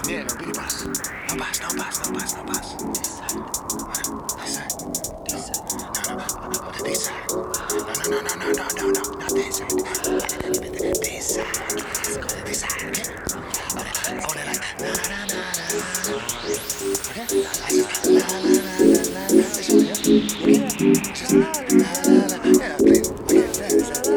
Nie, no, Billy Bass. No bass, no bass, no bass, no bass. This side. This side. This side. No, this side. No, not this side. This side. This side, okay? I want it like na na na na. Okay? La la la la la. This one, yeah? Okay? Just la la la. Yeah, please. Okay, that's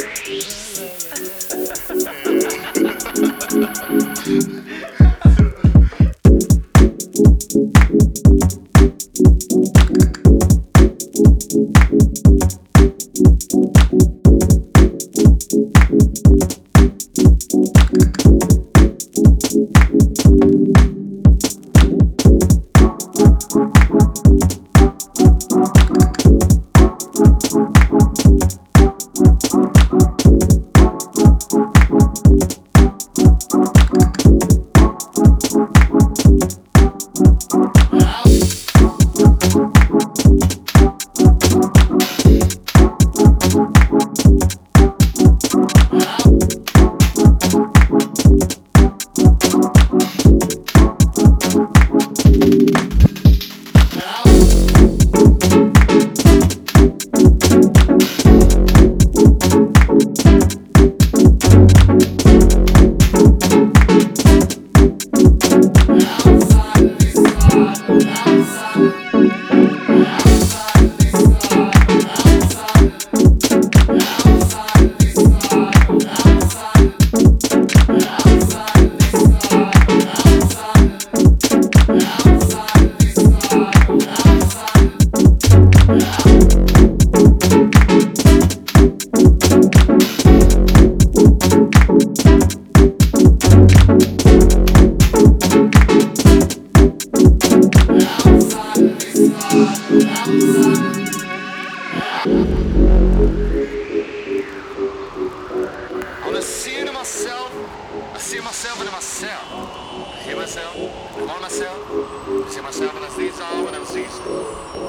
I see myself in myself. I hear myself, I'm on myself. I see myself and I see all when I'm seesaw.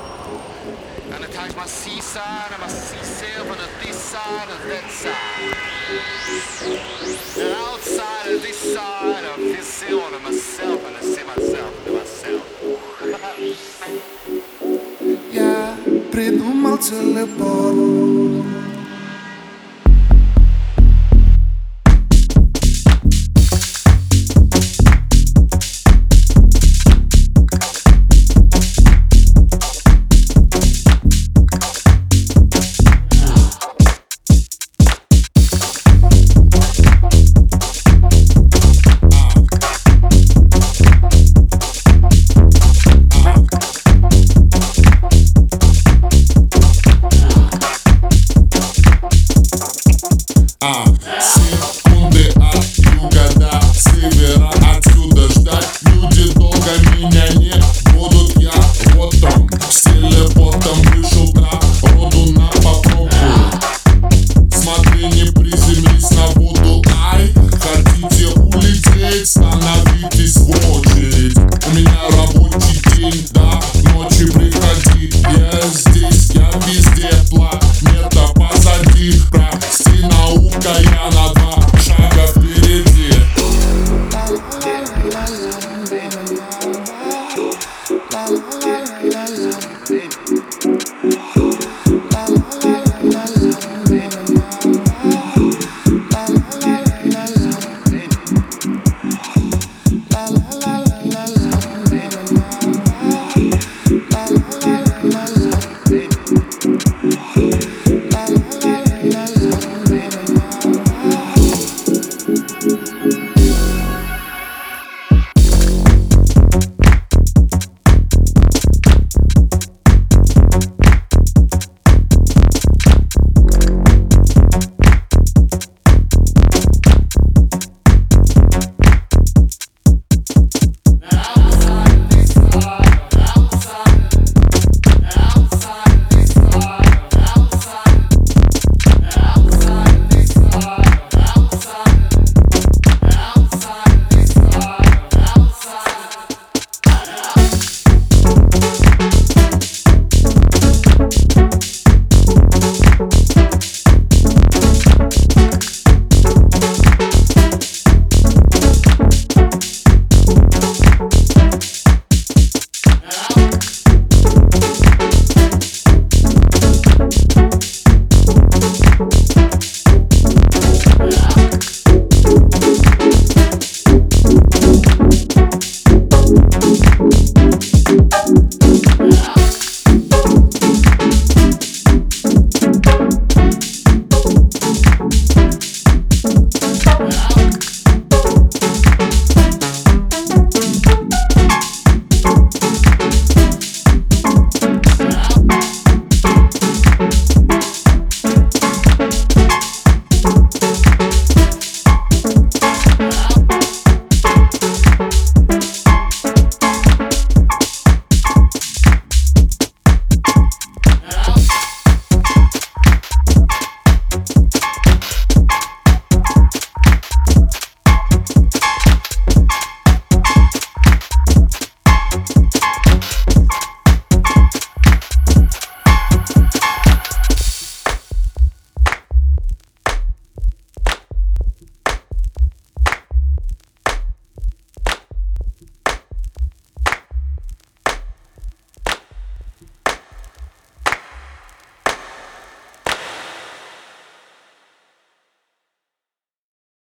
And I touch my seaside and I see self on this side and that side. And outside of this side, I feel still on myself and I see myself and myself. Я придумал целый пору.